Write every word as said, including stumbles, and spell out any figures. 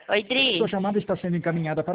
Oi, Dri. Sua chamada está sendo encaminhada para